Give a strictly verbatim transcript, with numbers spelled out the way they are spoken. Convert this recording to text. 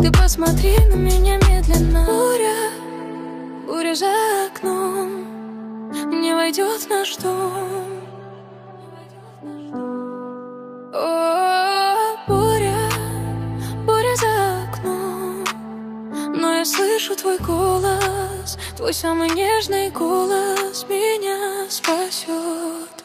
Ты посмотри на меня медленно. Буря, буря за окном не войдет в наш дом. О, буря, буря за окном, но я слышу твой голос, твой самый нежный голос меня спасет.